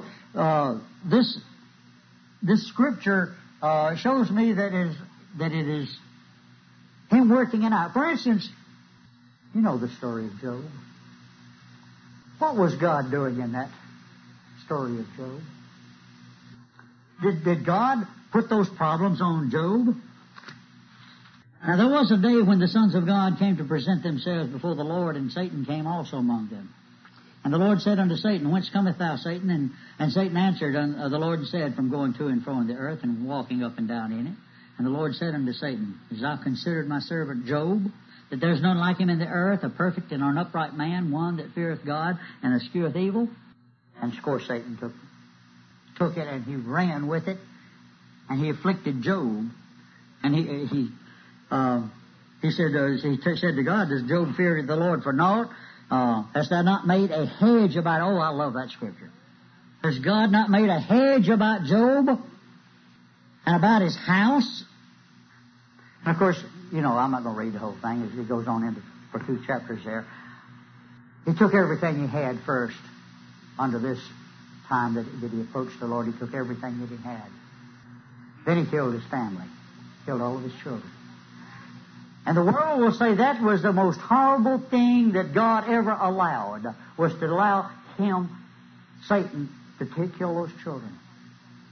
this scripture shows me that it is Him working it out. For instance, you know the story of Job. What was God doing in that story of Job? Did God put those problems on Job? Now there was a day when the sons of God came to present themselves before the Lord, and Satan came also among them. And the Lord said unto Satan, Whence cometh thou, Satan? And Satan answered the Lord and said, From going to and fro in the earth and walking up and down in it. And the Lord said unto Satan, Hast thou considered my servant Job, that there is none like him in the earth, a perfect and an upright man, one that feareth God and escheweth evil? And of course Satan took it and he ran with it, and he afflicted Job. And he said to God, Does Job fear the Lord for naught? Hast thou not made a hedge about... Oh, I love that scripture. Has God not made a hedge about Job and about his house? And of course, you know, I'm not going to read the whole thing. It goes on for 2 chapters there. He took everything he had first under this time that he approached the Lord. He took everything that he had. Then he killed his family, killed all of his children. And the world will say that was the most horrible thing that God ever allowed, was to allow Satan, to kill those children.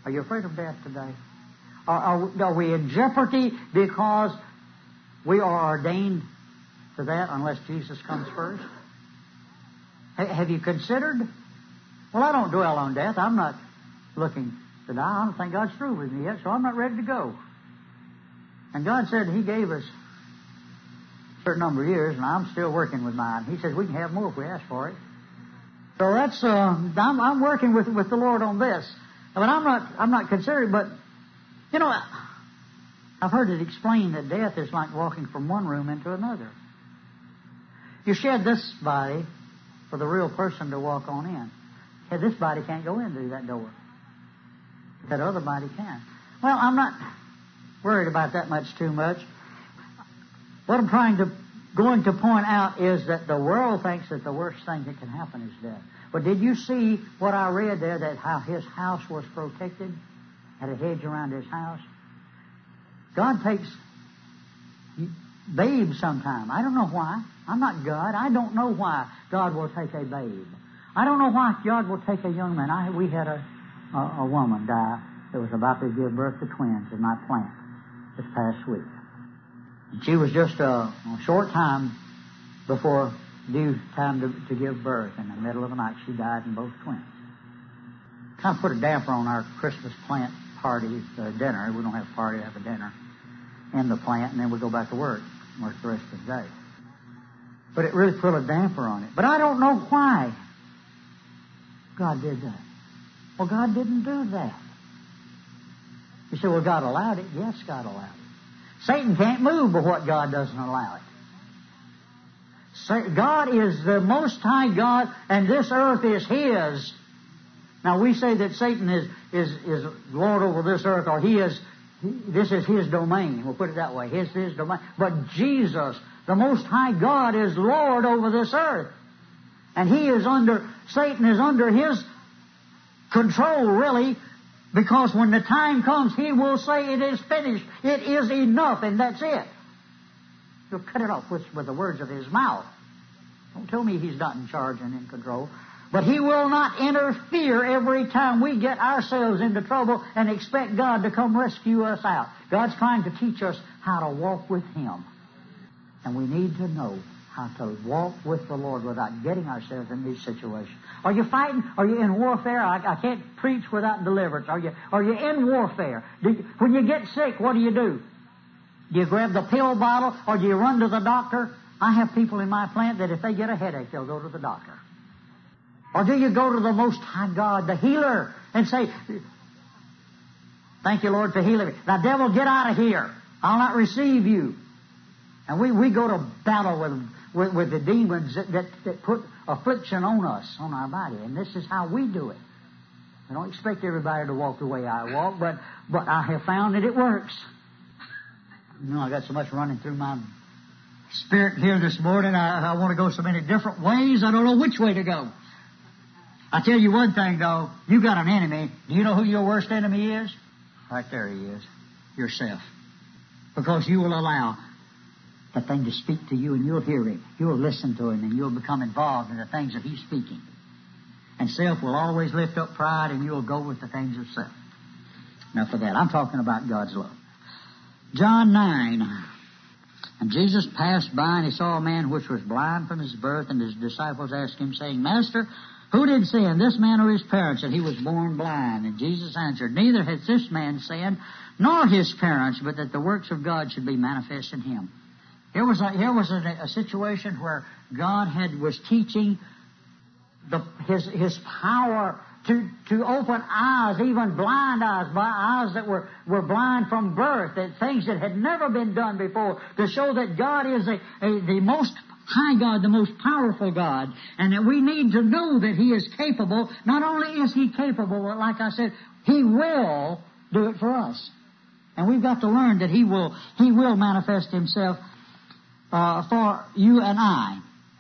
Are you afraid of death today? Are we in jeopardy because we are ordained to that unless Jesus comes first? Have you considered? Well, I don't dwell on death. I'm not looking to die. I don't think God's through with me yet, so I'm not ready to go. And God said He gave us a certain number of years, and I'm still working with mine. He says we can have more if we ask for it. So that's I'm working with the Lord on this. I mean, I'm not considering, but you know, I've heard it explained that death is like walking from one room into another. You shed this body for the real person to walk on in. Yeah, this body can't go in through that door. That other body can. Well, I'm not worried about that much too much. What I'm going to point out is that the world thinks that the worst thing that can happen is death. But did you see what I read there, that how his house was protected? Had a hedge around his house? God takes babes sometime. I don't know why. I'm not God. I don't know why God will take a babe. I don't know why God will take a young man. We had a woman die that was about to give birth to twins in my plant this past week. And she was just a short time before due time to give birth. In the middle of the night, she died in both twins. Kind of put a damper on our Christmas plant party dinner. We don't have a party, we have a dinner in the plant, and then we go back to work the rest of the day. But it really put a damper on it. But I don't know why God did that. Well, God didn't do that. You say, well, God allowed it. Yes, God allowed it. Satan can't move by what God doesn't allow it. God is the Most High God, and this earth is His. Now, we say that Satan is Lord over this earth, or this is His domain. We'll put it that way. His domain. But Jesus, the Most High God, is Lord over this earth. And Satan is under His control, really, because when the time comes, he will say, it is finished. It is enough, and that's it. He'll cut it off with the words of his mouth. Don't tell me he's not in charge and in control. But he will not interfere every time we get ourselves into trouble and expect God to come rescue us out. God's trying to teach us how to walk with Him. And we need to know how to walk with the Lord without getting ourselves in these situations. Are you fighting? Are you in warfare? I can't preach without deliverance. Are you in warfare? When you get sick, what do? Do you grab the pill bottle, or do you run to the doctor? I have people in my plant that if they get a headache, they'll go to the doctor. Or do you go to the Most High God, the healer, and say, thank you, Lord, for healing me. Now, devil, get out of here. I'll not receive you. And we go to battle with the demons that put affliction on us, on our body. And this is how we do it. I don't expect everybody to walk the way I walk, but I have found that it works. You know, I got so much running through my spirit here this morning. I want to go so many different ways. I don't know which way to go. I tell you one thing, though. You got an enemy. Do you know who your worst enemy is? Right there he is. Yourself. Because you will allow that thing to speak to you, and you'll hear him. You'll listen to him, and you'll become involved in the things that he's speaking. And self will always lift up pride, and you'll go with the things of self. Now for that, I'm talking about God's love. John 9. And Jesus passed by, and he saw a man which was blind from his birth, and his disciples asked him, saying, Master, who did sin, this man or his parents, that he was born blind? And Jesus answered, Neither hath this man sinned, nor his parents, but that the works of God should be manifest in him. Here was a situation where God was teaching His power to open eyes, even blind eyes, by eyes that were blind from birth, that things that had never been done before, to show that God is the most high God, the most powerful God, and that we need to know that He is capable. Not only is He capable, but like I said, He will do it for us. And we've got to learn that He will manifest Himself for you and I.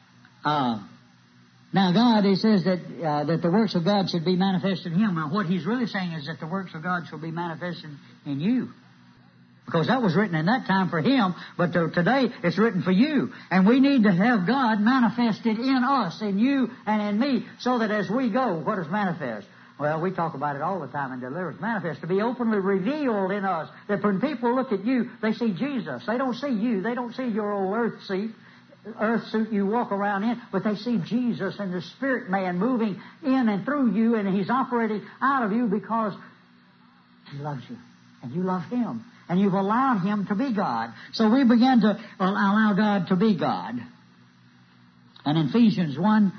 Now, God, He says that the works of God should be manifested in Him. Now, what He's really saying is that the works of God shall be manifested in you. Because that was written in that time for Him, but today it's written for you. And we need to have God manifested in us, in you, and in me, so that as we go, what is manifest? Well, we talk about it all the time in deliverance. Manifest, to be openly revealed in us. That when people look at you, they see Jesus. They don't see you. They don't see your old earth suit you walk around in, but they see Jesus and the Spirit man moving in and through you, and He's operating out of you because He loves you, and you love Him, and you've allowed Him to be God. So we began to allow God to be God. And in Ephesians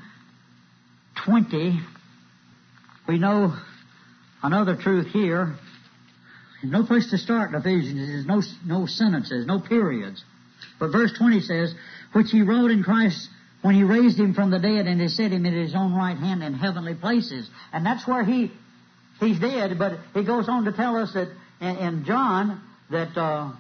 1:20, we know another truth here. There's no place to start in Ephesians. There's no sentences, no periods. But verse 20 says, which He wrote in Christ when He raised Him from the dead and has set Him at His own right hand in heavenly places. And that's where He's dead, but He goes on to tell us that in John that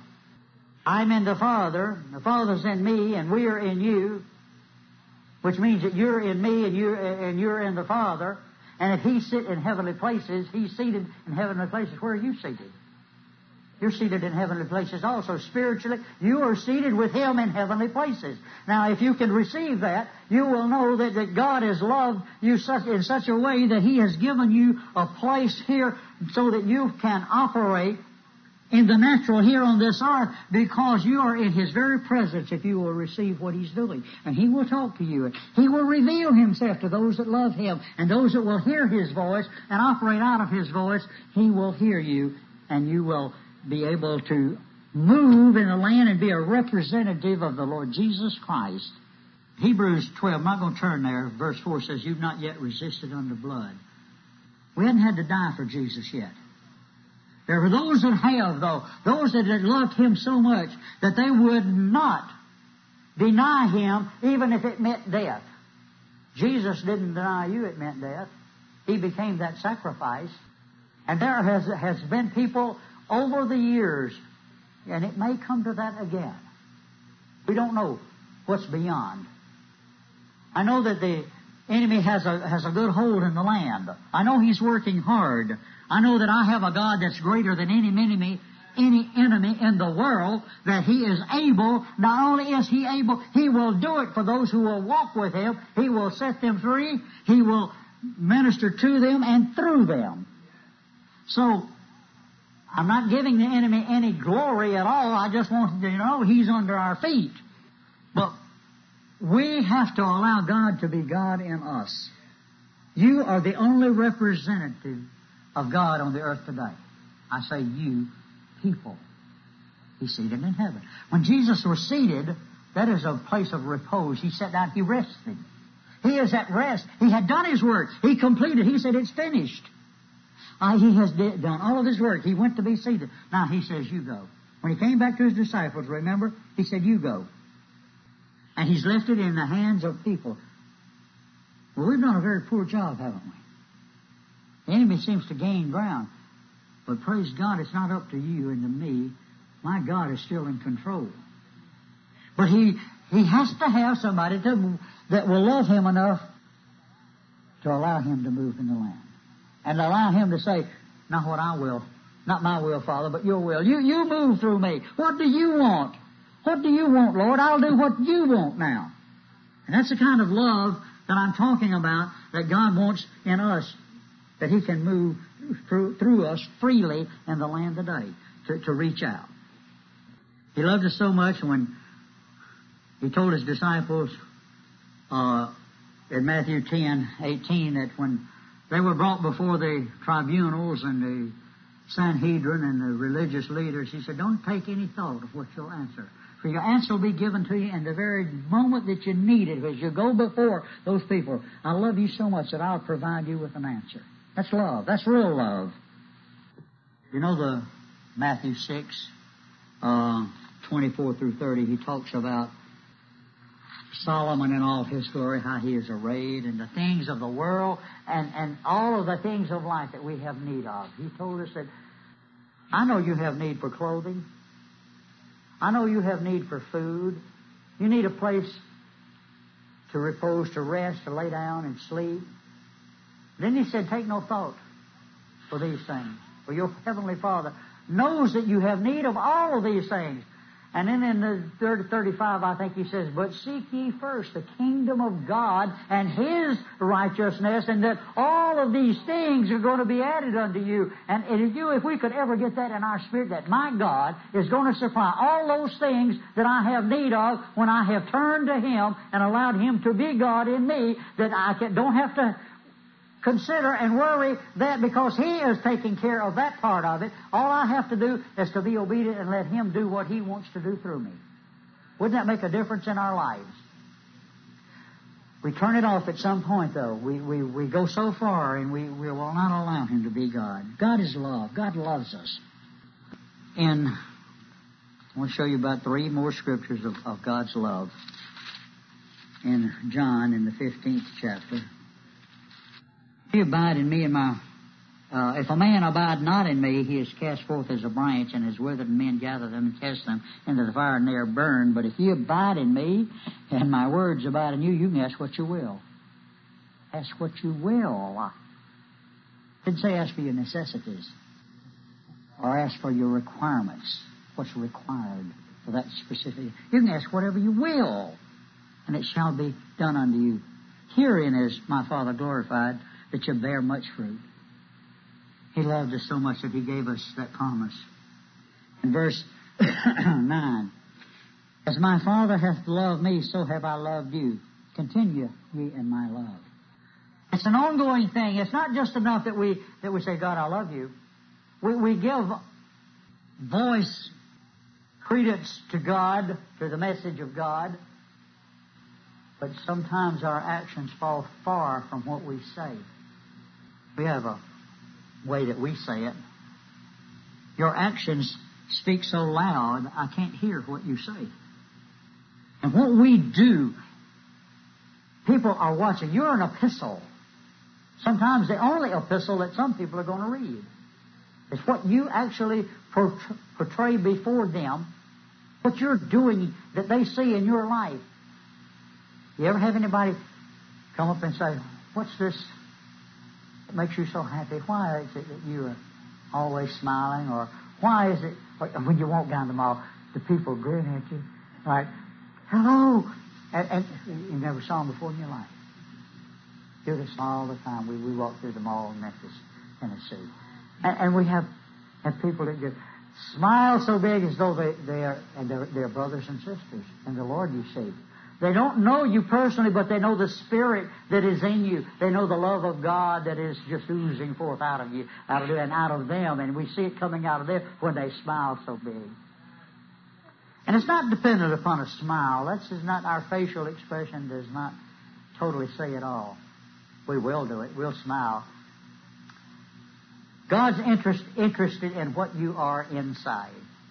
I'm in the Father's in me, and we are in you, which means that you're in me and you're in the Father. And if He sit in heavenly places, He's seated in heavenly places. Where are you seated? You're seated in heavenly places also. Spiritually, you are seated with Him in heavenly places. Now, if you can receive that, you will know that God has loved you in such a way that He has given you a place here so that you can operate in the natural here on this earth, because you are in His very presence if you will receive what He's doing. And He will talk to you. He will reveal Himself to those that love Him. And those that will hear His voice and operate out of His voice, He will hear you, and you will be able to move in the land and be a representative of the Lord Jesus Christ. Hebrews 12, I'm not going to turn there. Verse 4 says, you've not yet resisted unto blood. We hadn't had to die for Jesus yet. There were those that have, though, those that had loved Him so much that they would not deny Him even if it meant death. Jesus didn't deny you it meant death. He became that sacrifice. And there has been people over the years, and it may come to that again. We don't know what's beyond. I know that the enemy has a good hold in the land. I know he's working hard. I know that I have a God that's greater than any enemy in the world, that He is able. Not only is He able, He will do it for those who will walk with Him. He will set them free. He will minister to them and through them. So, I'm not giving the enemy any glory at all. I just want you to know He's under our feet. But we have to allow God to be God in us. You are the only representative of God on the earth today. I say you, people. He's seated in heaven. When Jesus was seated, that is a place of repose. He sat down, He rested. He is at rest. He had done His work. He completed. He said, it's finished. He has done all of His work. He went to be seated. Now He says, you go. When He came back to His disciples, remember, He said, you go. And He's left it in the hands of people. Well, we've done a very poor job, haven't we? The enemy seems to gain ground. But praise God, it's not up to you and to me. My God is still in control. But He has to have somebody that will love Him enough to allow Him to move in the land. And allow Him to say, not what I will. Not my will, Father, but your will. You move through me. What do you want? What do you want, Lord? I'll do what you want now. And that's the kind of love that I'm talking about, that God wants in us, that He can move through us freely in the land today to reach out. He loved us so much when He told His disciples in Matthew 10:18 that when they were brought before the tribunals and the Sanhedrin and the religious leaders, He said, don't take any thought of what you'll answer. For your answer will be given to you in the very moment that you need it. As you go before those people, I love you so much that I'll provide you with an answer. That's love. That's real love. You know the Matthew 6:24-30, He talks about Solomon in all his glory, how he is arrayed, and the things of the world, and all of the things of life that we have need of. He told us that, I know you have need for clothing. I know you have need for food. You need a place to repose, to rest, to lay down and sleep. Then He said, take no thought for these things. For your Heavenly Father knows that you have need of all of these things. And then in the 35, I think he says, but seek ye first the kingdom of God and His righteousness, and that all of these things are going to be added unto you. And if we could ever get that in our spirit, that my God is going to supply all those things that I have need of when I have turned to Him and allowed Him to be God in me, that I don't have to consider and worry that because He is taking care of that part of it. All I have to do is to be obedient and let Him do what He wants to do through me. Wouldn't that make a difference in our lives? We turn it off at some point, though. We go so far and we will not allow Him to be God. God is love. God loves us. And I want to show you about 3 more scriptures of God's love. In John, in the 15th chapter. If you abide in me and if a man abide not in me, he is cast forth as a branch and is withered, and men gather them and cast them into the fire, and they are burned. But if you abide in me and my words abide in you, you can ask what you will. Ask what you will. Didn't say ask for your necessities or ask for your requirements. What's required for that specific? You can ask whatever you will, and it shall be done unto you. Herein is my Father glorified, that you bear much fruit. He loved us so much that He gave us that promise. In verse 9, as my Father hath loved me, so have I loved you. Continue ye in my love. It's an ongoing thing. It's not just enough that we say, God, I love you. We give voice, credence to God, to the message of God. But sometimes our actions fall far from what we say. We have a way that we say it. Your actions speak so loud, I can't hear what you say. And what we do, people are watching. You're an epistle. Sometimes the only epistle that some people are going to read. It's what you actually portray before them, what you're doing that they see in your life. You ever have anybody come up and say, what's this that makes you so happy? Why is it that you are always smiling? Or why is it when you walk down the mall, the people grin at you? Like, hello! And you never saw them before in your life. Hear this all the time. We walk through the mall in Memphis, Tennessee. And we have people that just smile so big as though they're brothers and sisters in the Lord, you see. They don't know you personally, but they know the Spirit that is in you. They know the love of God that is just oozing forth out of you, and out of them. And we see it coming out of them when they smile so big. And it's not dependent upon a smile. That's not our facial expression does not totally say it all. We will do it. We'll smile. God's interested in what you are inside.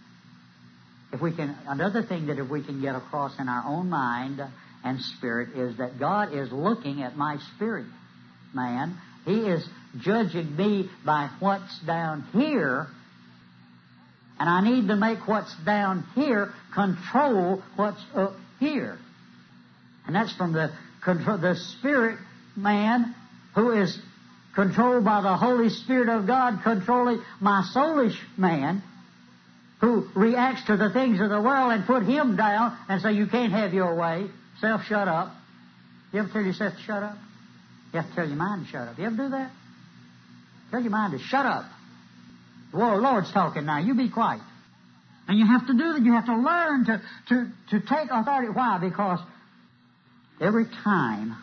Another thing that if we can get across in our own mind and spirit is that God is looking at my spirit, man. He is judging me by what's down here, and I need to make what's down here control what's up here. And that's from the spirit man who is controlled by the Holy Spirit of God, controlling my soulish man, who reacts to the things of the world and put him down and say, you can't have your way. Self, shut up. You ever tell yourself to shut up? You have to tell your mind to shut up. You ever do that? Tell your mind to shut up. The Lord's talking now. You be quiet. And you have to do that. You have to learn to take authority. Why? Because every time...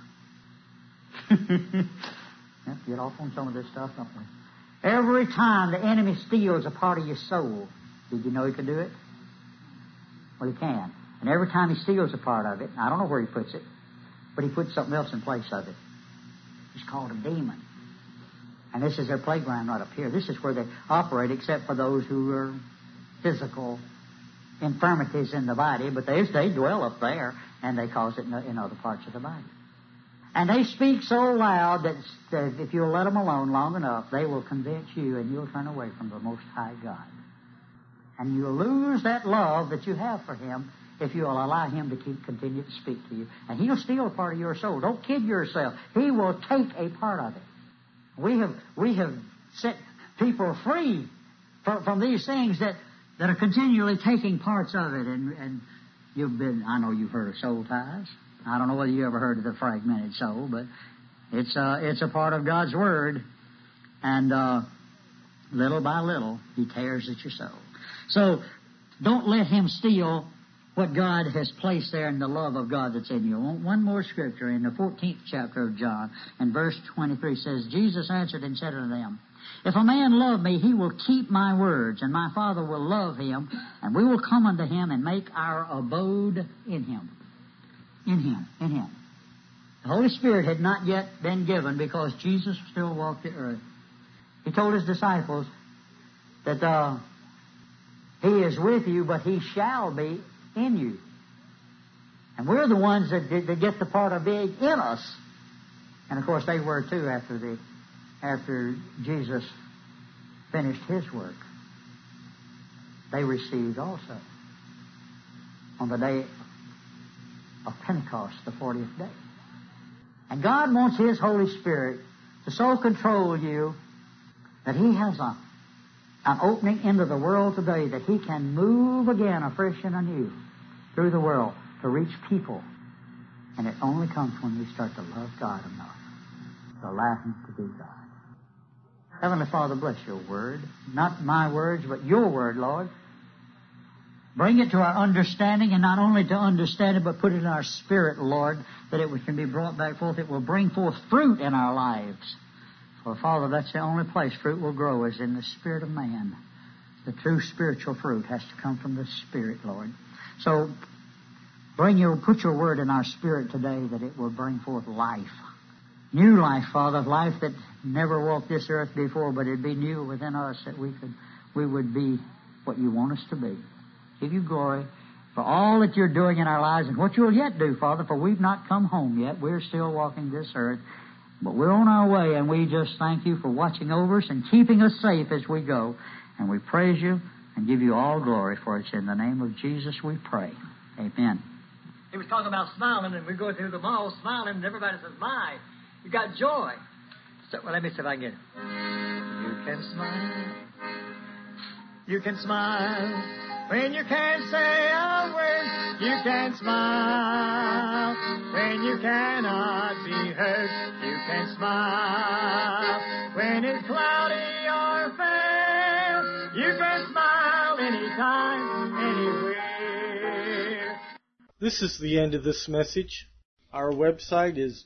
Let's get off on some of this stuff, don't we? Every time the enemy steals a part of your soul, did you know he could do it? Well, he can. And every time he steals a part of it, I don't know where he puts it, but he puts something else in place of it. It's called a demon. And this is their playground right up here. This is where they operate, except for those who are physical infirmities in the body, but they dwell up there, and they cause it in other parts of the body. And they speak so loud that if you'll let them alone long enough, they will convince you, and you'll turn away from the Most High God. And you'll lose that love that you have for Him if you'll allow Him to continue to speak to you. And He'll steal a part of your soul. Don't kid yourself. He will take a part of it. We have set people free from these things that that are continually taking parts of it. And I know you've heard of soul ties. I don't know whether you ever heard of the fragmented soul, but it's a part of God's Word. And little by little, He tears at your soul. So don't let him steal what God has placed there in the love of God that's in you. One more scripture in the 14th chapter of John, and verse 23 says, Jesus answered and said unto them, If a man love me, he will keep my words, and my Father will love him, and we will come unto him and make our abode in him. In him. In him. The Holy Spirit had not yet been given because Jesus still walked the earth. He told His disciples that He is with you, but He shall be in you. And we're the ones that get the part of being in us. And of course they were too after Jesus finished His work. They received also on the day of Pentecost, the 40th day. And God wants His Holy Spirit to so control you that He has an opening into the world today that He can move again afresh and anew through the world to reach people. And it only comes when we start to love God enough to allow Him to be God. Heavenly Father, bless Your Word. Not my words, but Your Word, Lord. Bring it to our understanding, and not only to understand it, but put it in our spirit, Lord, that it can be brought back forth. It will bring forth fruit in our lives. For, Father, that's the only place fruit will grow, is in the spirit of man. The true spiritual fruit has to come from the Spirit, Lord. So, put Your Word in our spirit today, that it will bring forth life. New life, Father, life that never walked this earth before, but it'd be new within us, that we would be what You want us to be. Give You glory for all that You're doing in our lives and what You'll yet do, Father, for we've not come home yet. We're still walking this earth. But we're on our way, and we just thank You for watching over us and keeping us safe as we go. And we praise You and give You all glory, for it's in the name of Jesus we pray. Amen. He was talking about smiling, and we go through the mall smiling, and everybody says, my, you got joy. So, well, let me see if I can get it. You can smile. You can smile. When you can't say a word, you can smile. When you cannot be heard, you can smile. When it's cloudy or fair, you can smile anytime, anywhere. This is the end of this message. Our website is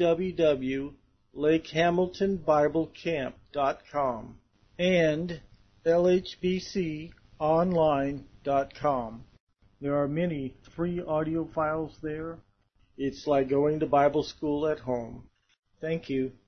www.lakehamiltonbiblecamp.com and lhbconline.com. There are many free audio files there. It's like going to Bible school at home. Thank you.